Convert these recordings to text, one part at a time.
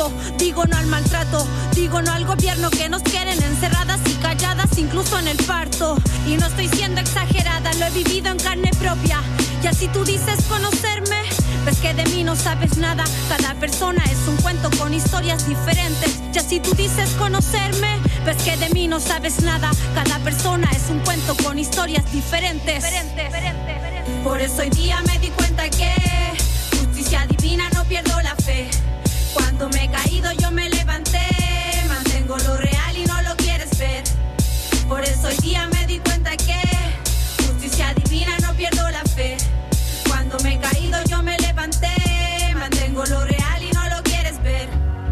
trato, digo no al maltrato, digo no al gobierno que nos quieren encerradas y calladas incluso en el parto. Y no estoy siendo exagerada, lo he vivido en carne propia. Y así tú dices conocerme, ves que de mí no sabes nada. Cada persona es un cuento con historias diferentes. Y así tú dices conocerme, ves que de mí no sabes nada. Cada persona es un cuento con historias diferentes. Por eso hoy día me di cuenta que justicia divina, no pierdo la fe. Cuando me he caído yo me levanté, mantengo lo real y no lo quieres ver. Por eso hoy día me di cuenta que justicia divina, no pierdo la fe. Cuando me he caído yo me levanté, mantengo lo real y no lo quieres ver.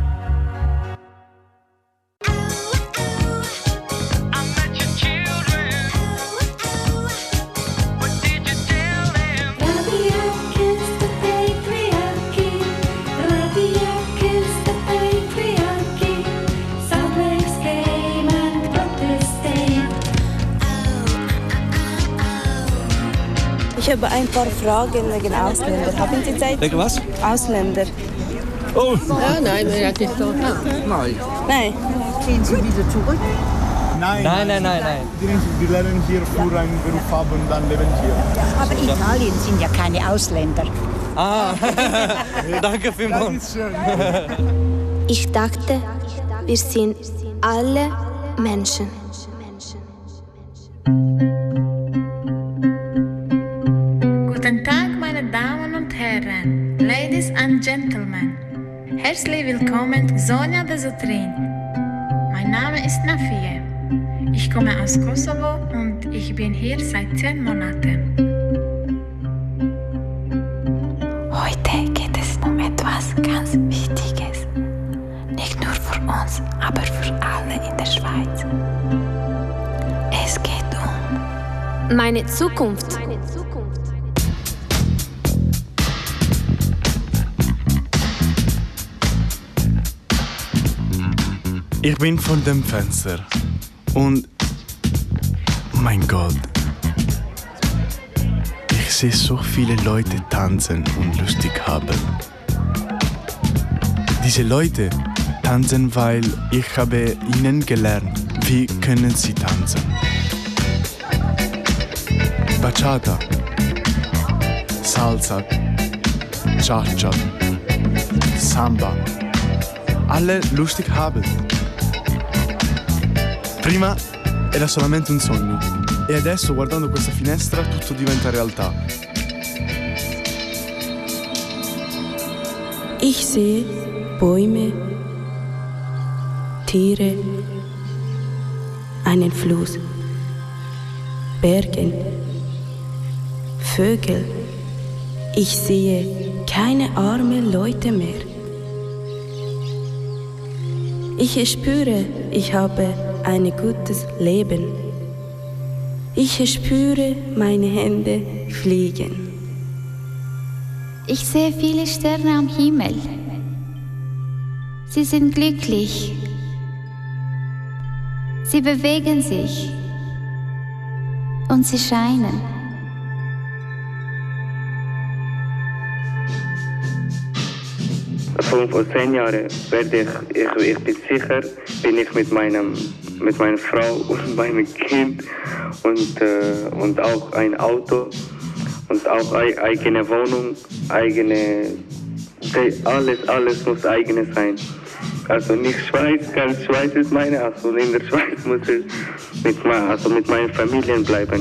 Ich habe ein paar Fragen wegen Ausländer. Haben Sie Zeit? Wegen was? Ausländer. Oh! Ja, nein, wir hatten es doch. Nein. Nein. Gehen Sie wieder zurück? Nein. Die lernen hier für einen Beruf haben, dann leben hier. Aber Italien sind ja keine Ausländer. Ah, danke vielmals. Ich dachte, wir sind alle Menschen. Guten Tag, meine Damen und Herren, Ladies and Gentlemen. Herzlich willkommen, Sonja de Sotrin. Mein Name ist Nafie. Ich komme aus Kosovo und ich bin hier seit 10 Monaten. Heute geht es um etwas ganz Wichtiges. Nicht nur für uns, aber für alle in der Schweiz. Es geht um Meine Zukunft. Ich bin vor dem Fenster und mein Gott, ich sehe so viele Leute tanzen und lustig haben. Diese Leute tanzen, weil ich habe ihnen gelernt, wie können sie tanzen. Bachata, Salsa, Cha-Cha, Samba, alle lustig haben. Prima era solamente un sogno e adesso guardando questa finestra tutto diventa realtà. Ich sehe Bäume, Tiere, einen Fluss, Berge, Vögel. Ich sehe keine armen Leute mehr. Ich spüre, ich habe ein gutes Leben. Ich spüre meine Hände fliegen. Ich sehe viele Sterne am Himmel. Sie sind glücklich. Sie bewegen sich. Und sie scheinen. Vor 10 Jahren werde ich bin sicher, bin ich mit meiner Frau und meinem Kind und auch ein Auto und auch eigene Wohnung, alles muss eigene sein. Also nicht Schweiz, ganz Schweiz ist meine, also in der Schweiz muss ich mit meinen Familien bleiben.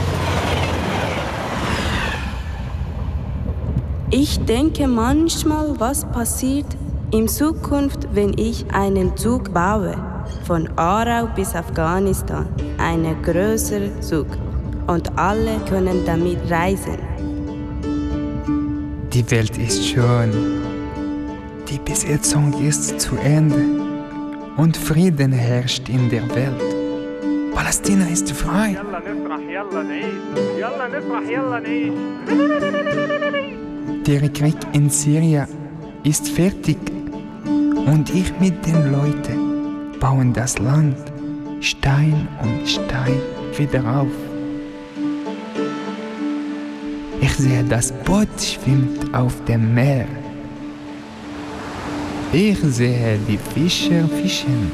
Ich denke manchmal, was passiert in Zukunft, wenn ich einen Zug baue, von Aarau bis Afghanistan, einen größeren Zug, und alle können damit reisen. Die Welt ist schön. Die Besetzung ist zu Ende und Frieden herrscht in der Welt. Palästina ist frei. Der Krieg in Syrien ist fertig und ich mit den Leuten bauen das Land Stein um Stein wieder auf. Ich sehe, das Boot schwimmt auf dem Meer. Ich sehe die Fischer fischen.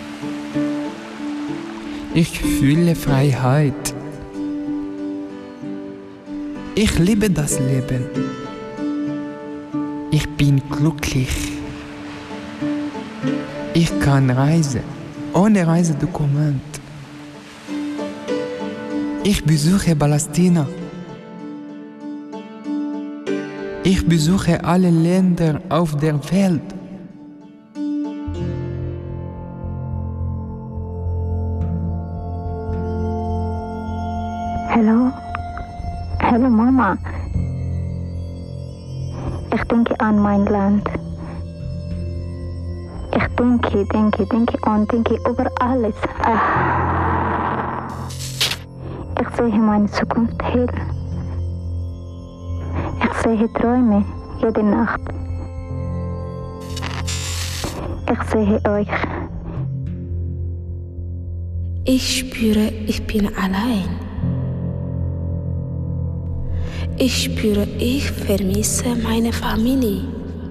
Ich fühle Freiheit. Ich liebe das Leben. Ich bin glücklich. Ich kann reisen, ohne Reisedokument. Ich besuche Palästina. Ich besuche alle Länder auf der Welt. Hallo Mama. Ich denke an mein Land. Ich denke über alles. Ich sehe meine Zukunft hell. Ich sehe Träume jede Nacht. Ich sehe euch. Ich spüre, ich bin allein. Ich spüre, ich vermisse meine Familie.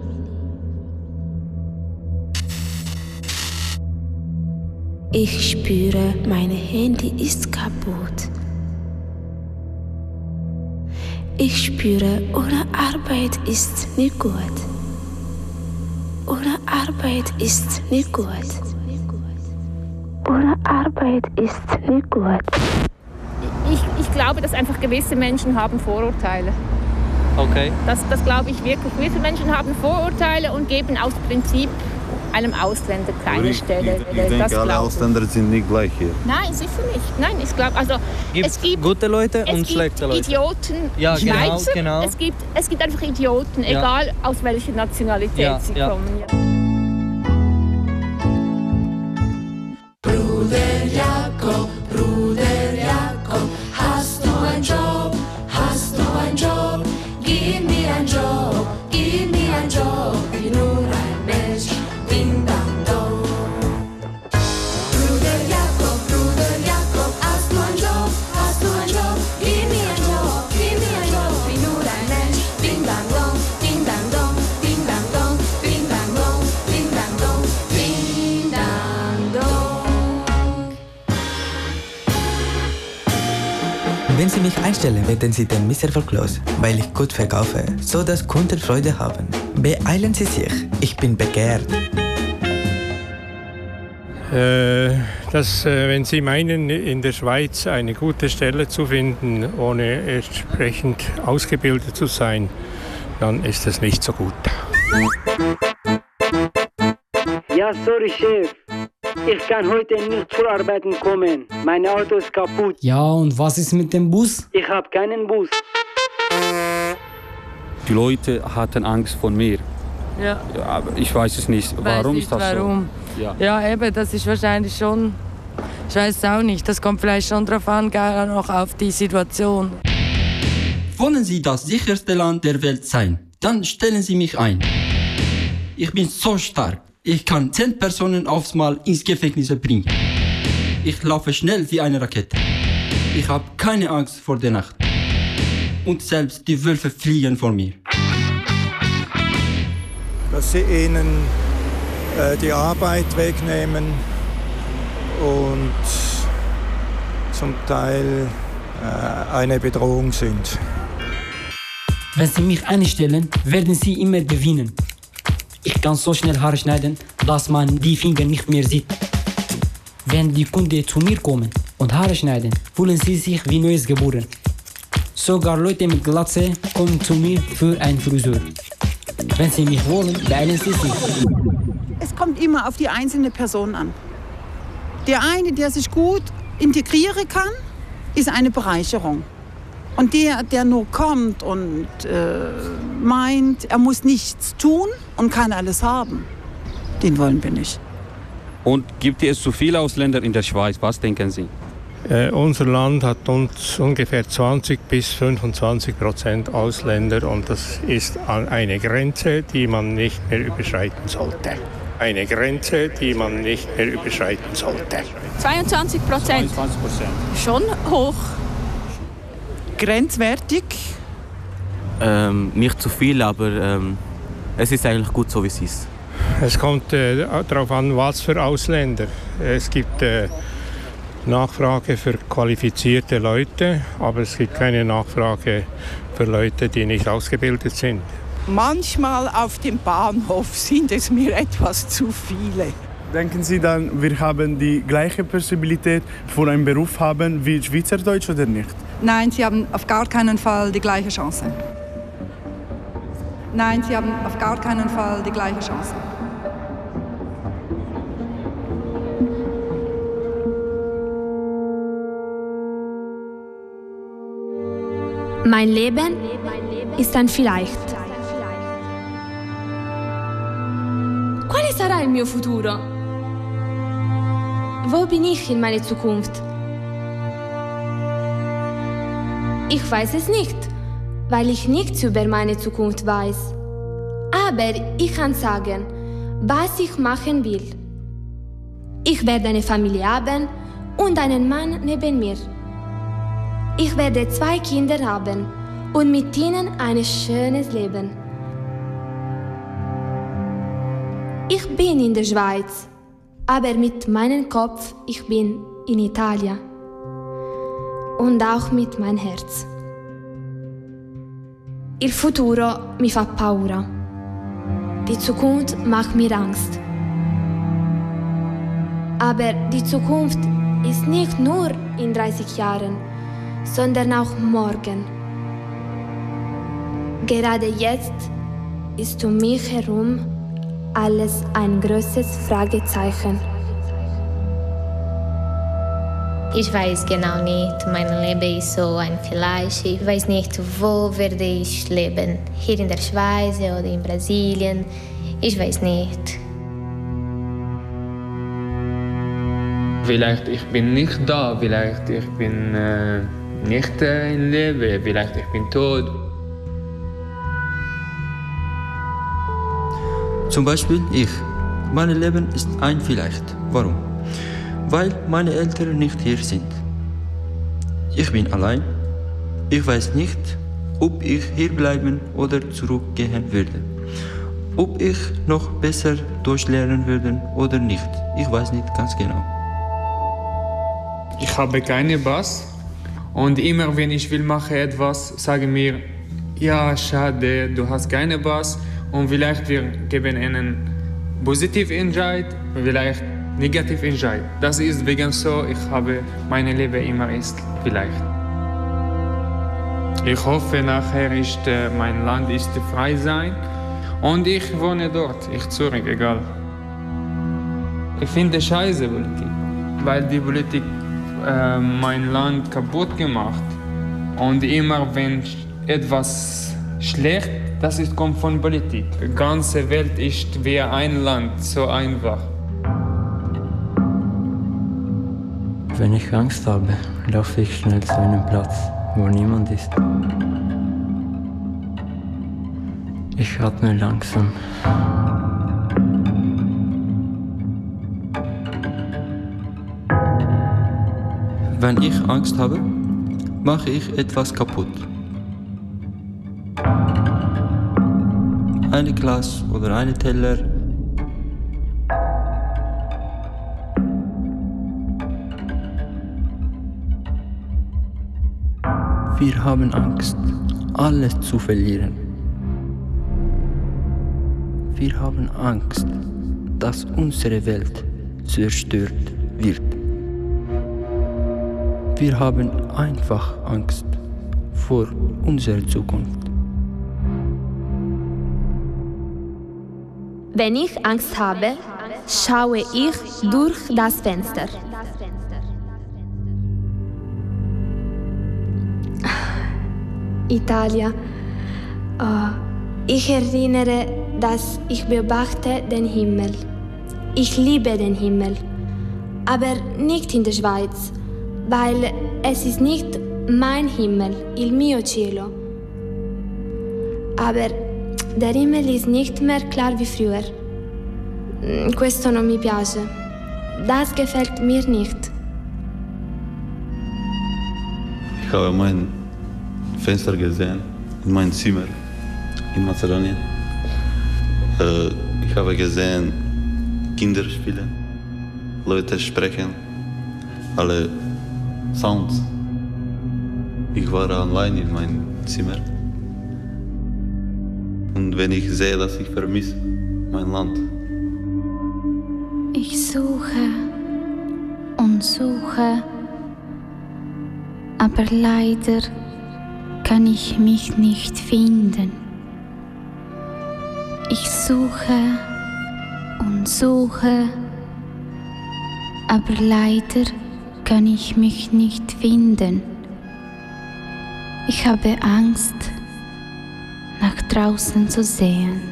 Ich spüre, mein Handy ist kaputt. Ich spüre, ohne Arbeit ist nicht gut. Ohne Arbeit ist nicht gut. Ohne Arbeit ist nicht gut. Ich glaube, dass einfach gewisse Menschen haben Vorurteile. Okay. Das glaube ich wirklich. Gewisse Menschen haben Vorurteile und geben aus Prinzip einem Ausländer keine Stelle. Ich denke, alle Ausländer sind nicht gleich hier. Nein, sicher nicht. Nein, ich glaube, also es gibt gute Leute und schlechte Leute. Idioten, ja, Schweizer. Genau. Es gibt einfach Idioten, egal aus welcher Nationalität sie kommen. Bruder Jakob, hast du einen Job? Hast du einen Job? Gib mir einen Job, gib mir einen Job. Ich bin nur ein Mensch, ding dang dong. Bruder Jakob, hast du einen Job? Hast du einen Job? Gib mir einen Job, gib mir einen Job. Ich bin nur ein Mensch, ding dang dong, ding dang dong, ding dang dong, ding dang dong, ding dang dong, ding dang dong. Wenn Sie mich einstellen, werden Sie den Misserfolg los, weil ich gut verkaufe, so dass Kunden Freude haben. Beeilen Sie sich, ich bin begehrt. Wenn Sie meinen, in der Schweiz eine gute Stelle zu finden, ohne entsprechend ausgebildet zu sein, dann ist das nicht so gut. Ja, sorry, Chef. Ich kann heute nicht zur Arbeit kommen. Mein Auto ist kaputt. Ja, und was ist mit dem Bus? Ich habe keinen Bus. Die Leute hatten Angst vor mir. Ja. Aber ich weiß es nicht. Warum ist das so? Ja, eben, das ist wahrscheinlich schon... Ich weiß es auch nicht. Das kommt vielleicht schon darauf an, auch auf die Situation. Wollen Sie das sicherste Land der Welt sein? Dann stellen Sie mich ein. Ich bin so stark. Ich kann 10 Personen aufs Mal ins Gefängnis bringen. Ich laufe schnell wie eine Rakete. Ich habe keine Angst vor der Nacht. Und selbst die Wölfe fliegen vor mir. Dass sie ihnen die Arbeit wegnehmen und zum Teil eine Bedrohung sind. Wenn Sie mich einstellen, werden Sie immer gewinnen. Ich kann so schnell Haare schneiden, dass man die Finger nicht mehr sieht. Wenn die Kunden zu mir kommen und Haare schneiden, fühlen sie sich wie Neues geboren. Sogar Leute mit Glatze kommen zu mir für einen Friseur. Wenn sie mich wollen, beeilen sie sich. Es kommt immer auf die einzelne Person an. Der eine, der sich gut integrieren kann, ist eine Bereicherung. Und der nur kommt und meint, er muss nichts tun und kann alles haben, den wollen wir nicht. Und gibt es zu viele Ausländer in der Schweiz? Was denken Sie? Unser Land hat uns ungefähr 20-25% Ausländer und das ist eine Grenze, die man nicht mehr überschreiten sollte. Eine Grenze, die man nicht mehr überschreiten sollte. 22%. Schon hoch. Grenzwertig? Nicht zu viel, aber es ist eigentlich gut so, wie es ist. Es kommt darauf an, was für Ausländer. Es gibt Nachfrage für qualifizierte Leute, aber es gibt keine Nachfrage für Leute, die nicht ausgebildet sind. Manchmal auf dem Bahnhof sind es mir etwas zu viele. Denken Sie dann, wir haben die gleiche Possibilität für einen Beruf haben wie Schweizerdeutsch oder nicht? Nein, Sie haben auf gar keinen Fall die gleiche Chance. Nein, Sie haben auf gar keinen Fall die gleiche Chance. Mein Leben ist ein Vielleicht. Quale sarà il mio futuro? Wo bin ich in meiner Zukunft? Ich weiß es nicht, weil ich nichts über meine Zukunft weiß. Aber ich kann sagen, was ich machen will. Ich werde eine Familie haben und einen Mann neben mir. Ich werde 2 Kinder haben und mit ihnen ein schönes Leben. Ich bin in der Schweiz, aber mit meinem Kopf ich bin in Italien. Und auch mit meinem Herz. Il futuro mi fa paura. Die Zukunft macht mir Angst. Aber die Zukunft ist nicht nur in 30 Jahren, sondern auch morgen. Gerade jetzt ist um mich herum alles ein großes Fragezeichen. Ich weiß genau nicht, mein Leben ist so ein Vielleicht. Ich weiß nicht, wo werde ich leben. Hier in der Schweiz oder in Brasilien. Ich weiß nicht. Vielleicht ich bin nicht da, vielleicht ich bin nicht im Leben, vielleicht ich bin tot. Zum Beispiel ich. Mein Leben ist ein Vielleicht. Warum? Weil meine Eltern nicht hier sind. Ich bin allein. Ich weiß nicht, ob ich hier bleiben oder zurückgehen würde. Ob ich noch besser Deutsch lernen würde oder nicht. Ich weiß nicht ganz genau. Ich habe keinen Pass und immer wenn ich will mache etwas, sage mir, ja, schade, du hast keinen Pass und vielleicht wir geben einen positiven Entscheid, vielleicht negativ Entscheid. Das ist wegen so, ich habe mein Leben immer ist vielleicht. Ich hoffe nachher ist mein Land ist frei sein und ich wohne dort, ich zurück, egal. Ich finde scheiße Politik, weil die Politik mein Land kaputt gemacht und immer wenn etwas schlecht, das ist, kommt von Politik. Die ganze Welt ist wie ein Land, so einfach. Wenn ich Angst habe, laufe ich schnell zu einem Platz, wo niemand ist. Ich atme langsam. Wenn ich Angst habe, mache ich etwas kaputt. Ein Glas oder einen Teller. Wir haben Angst, alles zu verlieren. Wir haben Angst, dass unsere Welt zerstört wird. Wir haben einfach Angst vor unserer Zukunft. Wenn ich Angst habe, schaue ich durch das Fenster. Italien. Ich erinnere, dass ich beobachte den Himmel. Ich liebe den Himmel, aber nicht in der Schweiz, weil es ist nicht mein Himmel, il mio cielo. Aber der Himmel ist nicht mehr klar wie früher. Questo non mi piace. Das gefällt mir nicht. Ich habe mein Fenster gesehen, in meinem Zimmer in Mazedonien. Ich habe gesehen, Kinder spielen, Leute sprechen, alle Sounds. Ich war allein in meinem Zimmer. Und wenn ich sehe, dass ich vermisse mein Land. Ich suche und suche, aber leider kann ich mich nicht finden. Ich suche und suche, aber leider kann ich mich nicht finden. Ich habe Angst, nach draußen zu sehen.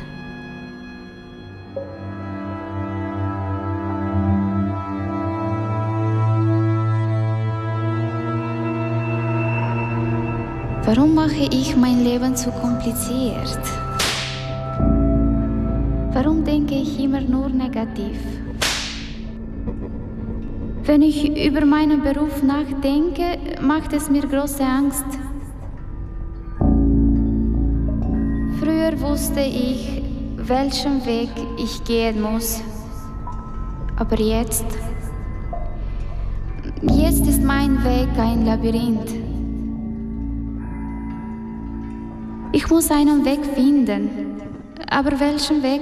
Warum mache ich mein Leben zu kompliziert? Warum denke ich immer nur negativ? Wenn ich über meinen Beruf nachdenke, macht es mir große Angst. Früher wusste ich, welchen Weg ich gehen muss. Aber jetzt ist mein Weg ein Labyrinth. Ich muss einen Weg finden. Aber welchen Weg?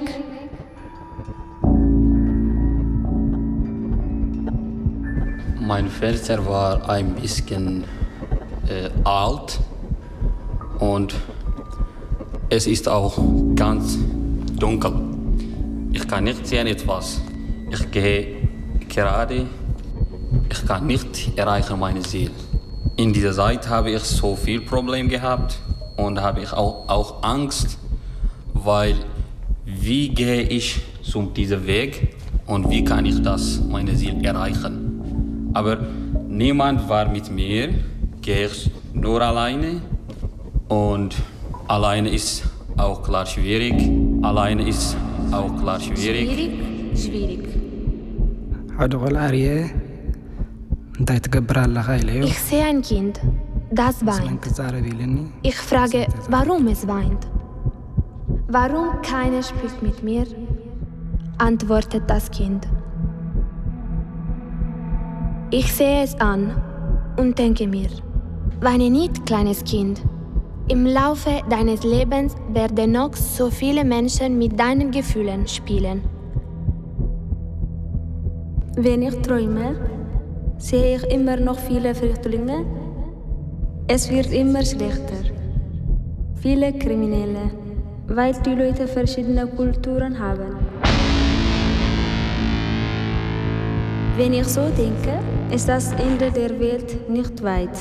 Mein Fenster war ein bisschen alt und es ist auch ganz dunkel. Ich kann nicht sehen etwas. Ich gehe gerade. Ich kann nicht erreichen meine Ziel. In dieser Zeit habe ich so viel Probleme gehabt und habe ich auch Angst, weil wie gehe ich zu diesem Weg und wie kann ich meine Ziel erreichen? Aber niemand war mit mir, gehe ich nur alleine und alleine ist auch klar schwierig. Alleine ist auch klar schwierig. Schwierig. Ich sehe ein Kind, das weint. Ich frage, warum es weint. Warum keiner spricht mit mir? Antwortet das Kind. Ich sehe es an und denke mir, weine nicht, kleines Kind. Im Laufe deines Lebens werden noch so viele Menschen mit deinen Gefühlen spielen. Wenn ich träume, sehe ich immer noch viele Flüchtlinge. Es wird immer schlechter. Viele Kriminelle, weil die Leute verschiedene Kulturen haben. Wenn ich so denke, ist das Ende der Welt nicht weit.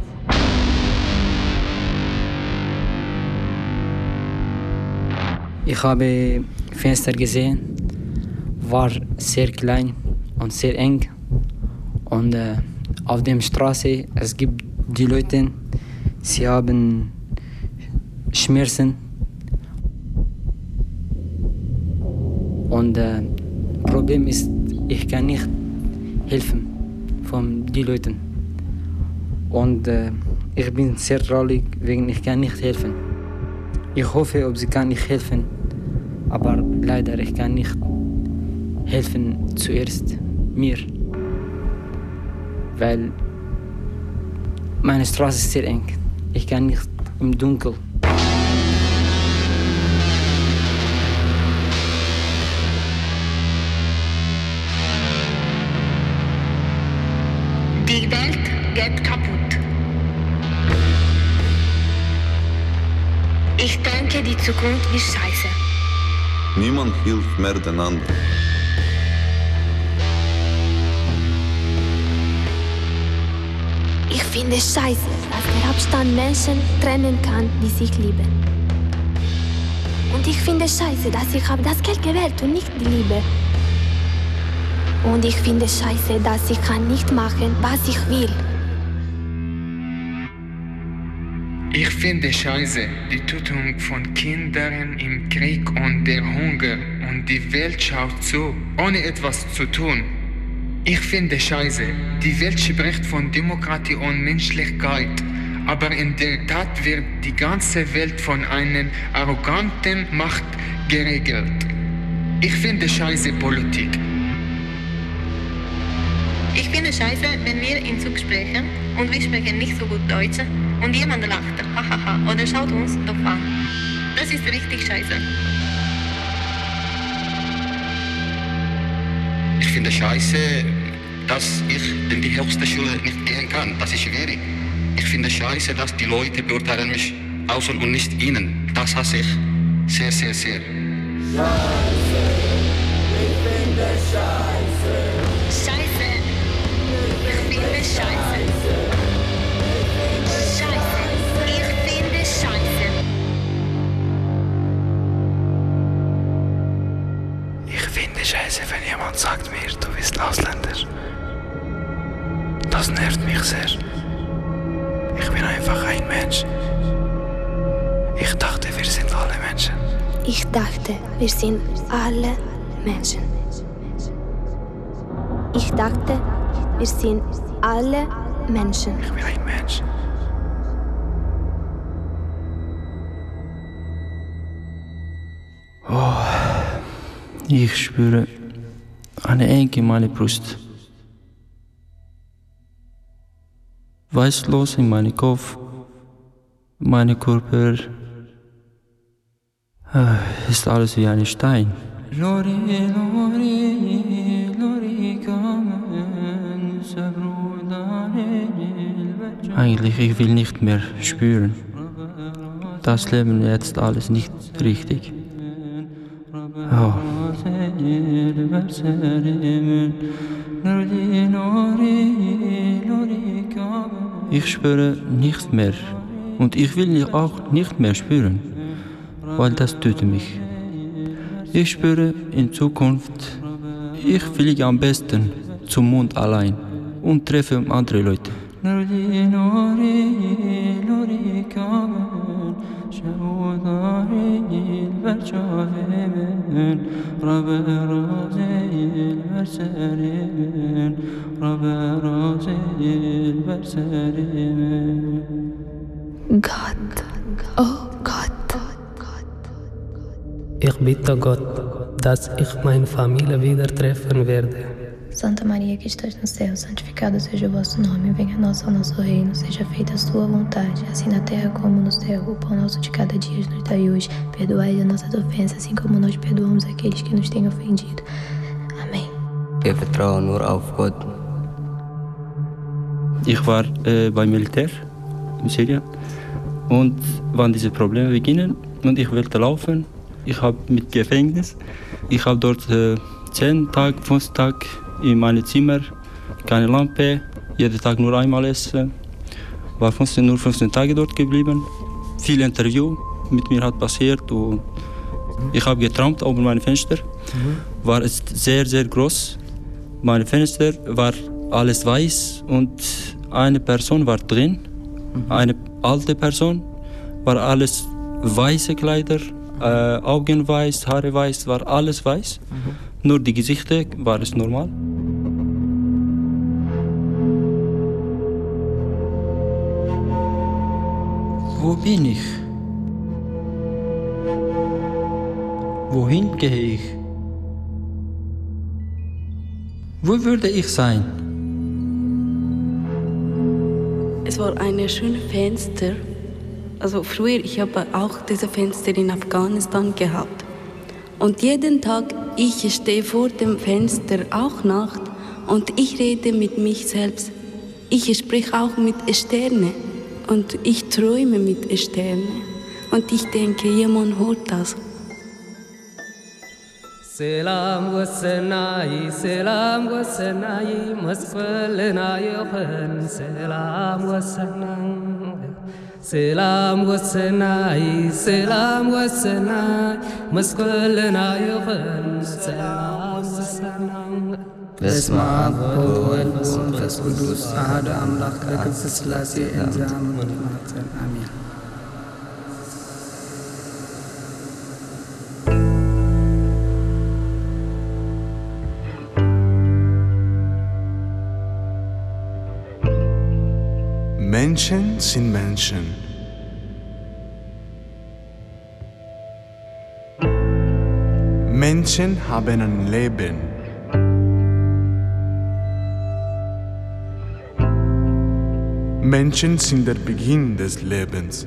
Ich habe Fenster gesehen, war sehr klein und sehr eng. Und auf der Straße, es gibt die Leute, sie haben Schmerzen. Und Problem ist, ich kann nicht helfen von den Leuten. Und ich bin sehr traurig, wegen ich kann nicht helfen. Ich hoffe, ob sie kann nicht helfen, aber leider ich kann nicht helfen zuerst mir, weil meine Straße ist sehr eng. Ich kann nicht im Dunkeln. Die Welt geht kaputt. Ich denke, die Zukunft ist scheiße. Niemand hilft mehr den anderen. Ich finde es scheiße, dass der Abstand Menschen trennen kann, die sich lieben. Und ich finde es scheiße, dass ich habe das Geld gewählt und nicht die Liebe. Und ich finde es scheiße, dass ich kann nicht machen, was ich will. Ich finde scheiße die Tötung von Kindern im Krieg und der Hunger und die Welt schaut zu, ohne etwas zu tun. Ich finde scheiße, die Welt spricht von Demokratie und Menschlichkeit, aber in der Tat wird die ganze Welt von einer arroganten Macht geregelt. Ich finde scheiße Politik. Ich finde scheiße, wenn wir in Zug sprechen und wir sprechen nicht so gut Deutsch und jemand lacht, hahaha, oder schaut uns doof an. Das ist richtig scheiße. Ich finde scheiße, dass ich in die höchste Schule nicht gehen kann. Das ist schwierig. Ich finde scheiße, dass die Leute beurteilen mich außen und nicht ihnen. Das hasse ich sehr, sehr, sehr. Scheiße, ich finde scheiße. Scheiße. Ich finde scheiße. Scheiße. Ich finde scheiße. Ich finde scheiße, wenn jemand sagt mir, du bist Ausländer. Das nervt mich sehr. Ich bin einfach ein Mensch. Ich dachte, wir sind alle Menschen. Ich dachte, wir sind alle Menschen. Ich dachte, wir sind alle Menschen. Ich bin ein Mensch. Oh, ich spüre eine Enge in meiner Brust. Weißlos in meinem Kopf, mein Körper ist alles wie ein Stein. Eigentlich, ich will nicht mehr spüren. Das Leben jetzt alles nicht richtig. Oh. Ich spüre nichts mehr und ich will auch nicht mehr spüren, weil das tötet mich. Ich spüre in Zukunft, ich fliege am besten zum Mond allein und treffe andere Leute. Gott, oh Gott. Ich bitte Gott, dass ich meine Familie wieder treffen werde. Santa Maria, que estás no céu, santificado seja o vosso nome. Venha a nós ao nosso reino, seja feita a sua vontade, assim na terra como no céu. O pão nosso de cada dia nos dai hoje. Perdoai as nossas ofensas, assim como nós perdoamos aqueles que nos têm ofendido. Amém. Wir vertrauen nur auf Gott. Ich war beim Militär in Syrien und wann diese Probleme beginnen und ich wollte laufen, ich habe mit Gefängnis, ich habe dort 10 Tage, 5 Tage in meinem Zimmer, keine Lampe, jeden Tag nur einmal essen, war nur 15 Tage dort geblieben, viele Interviews mit mir hat passiert und ich habe geträumt über mein Fenster, war es sehr, sehr groß, mein Fenster war alles weiß und eine Person war drin, eine alte Person, war alles weiße Kleider, Augen weiß, Haare weiß, war alles weiß. Nur die Gesichter war es normal. Wo bin ich? Wohin gehe ich? Wo würde ich sein? Es war ein schönes Fenster. Also früher, ich habe auch diese Fenster in Afghanistan gehabt. Und jeden Tag, ich stehe vor dem Fenster, auch Nacht, und ich rede mit mich selbst. Ich spreche auch mit Sternen und ich träume mit Sternen. Und ich denke, jemand hört das. سلام والسناي سلام والسناي مسكلنا يخن سلام والسناي سلام والسناي سلام والسناي مسكلنا يخن سلام والسناي በስመ አብ ወወልድ ወመንፈስ ቅዱስ አሐዱ አምላክ በቅድስት ሥላሴ እንዘአምን አሜን። Menschen sind Menschen. Menschen haben ein Leben. Menschen sind der Beginn des Lebens.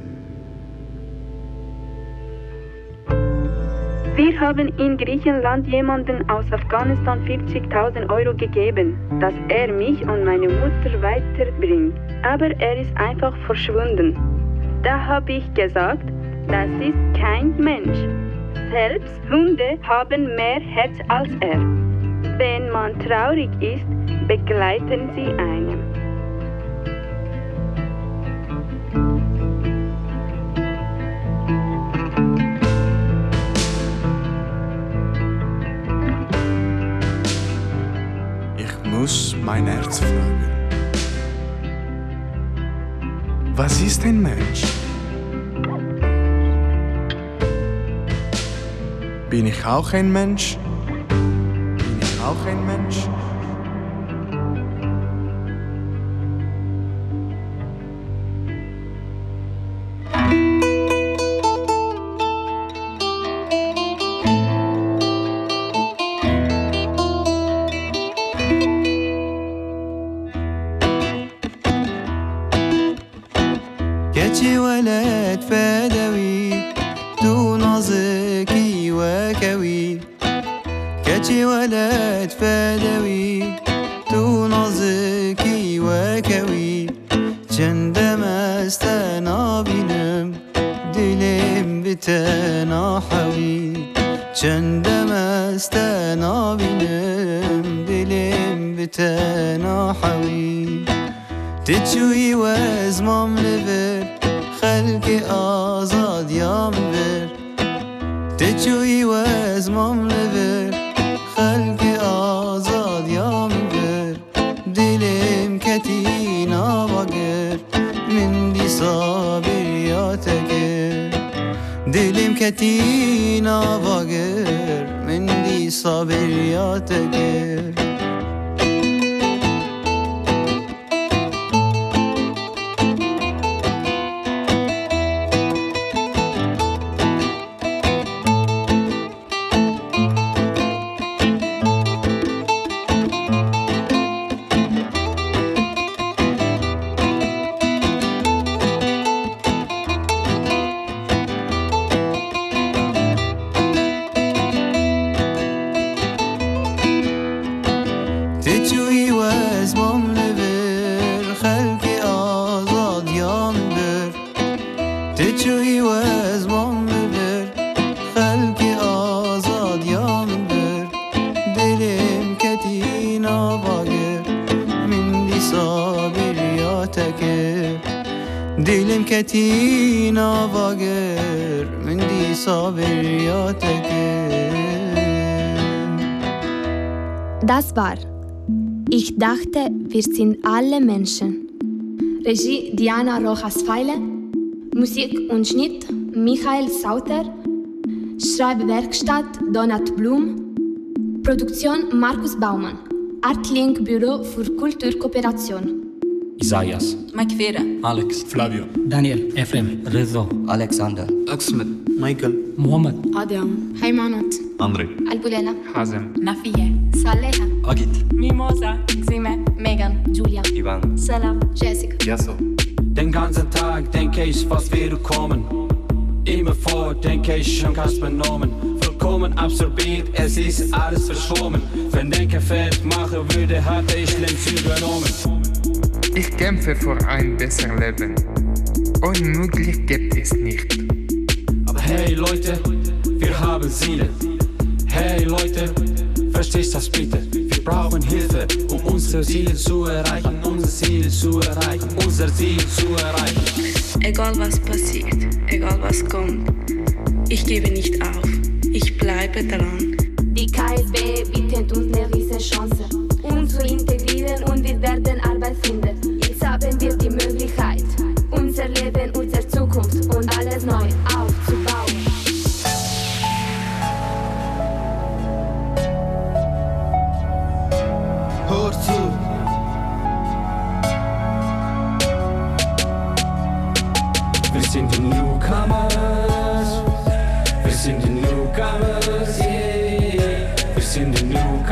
Wir haben in Griechenland jemanden aus Afghanistan 40.000 Euro gegeben, dass er mich und meine Mutter weiterbringt. Aber er ist einfach verschwunden. Da habe ich gesagt, das ist kein Mensch. Selbst Hunde haben mehr Herz als er. Wenn man traurig ist, begleiten sie einen. Ich muss mein Herz fragen. Was ist ein Mensch? Bin ich auch ein Mensch? Bin ich auch ein Mensch? كاتشي ولد فدوي دون ظكي وكوي كاتشي ولد فدوي دون ظكي وكوي عندما استنابينم دلم بتناحوي عندما استنابينم دلم بتناحوي تتشوي وازمام لفر خلقي آزاد يا منفر تتشوي وازمام لفر خلقي آزاد يا منفر دلم كتينا بقر من دي صابر يا تقر دلم كتينا بقر من دي صابر يا تقر دلم كتينا باقر من دي صابر يا تقر. Das war Ich dachte, wir sind alle Menschen. Regie Diana Rojas-Feile, Musik und Schnitt Michael Sauter, Schreibwerkstatt Donat Blum, Produktion Markus Baumann, Artlink Büro für Kulturkooperation. Isaias, Makvera, Alex, Flavio, Daniel, Efrem, Rezo, Alexander, Ahmed, Michael, Mohammed, Adam, Haymanat, André, Albulela, Hazem, Nafiye, Saleha, Agit, Mimosa, Xime, Megan, Julia, Ivan, Salam, Jessica, Yasso. Den ganzen Tag denke ich, was wird kommen. Immer vor denke ich schon ganz benommen. Vollkommen absorbiert, es ist alles verschwommen. Wenn Denken fällt, machen würde, hatte ich längst übernommen. Ich kämpfe für ein besseres Leben. Unmöglich gibt es nicht. Aber hey Leute, wir haben Ziele. Hey Leute, verstehst das bitte? Wir brauchen Hilfe, um unsere Ziele zu erreichen. Unser Ziel zu erreichen. Unser Ziel zu erreichen. Egal was passiert, egal was kommt, ich gebe nicht auf, ich bleibe dran. Die KSB bietet uns eine riesige Chance, um zu integrieren.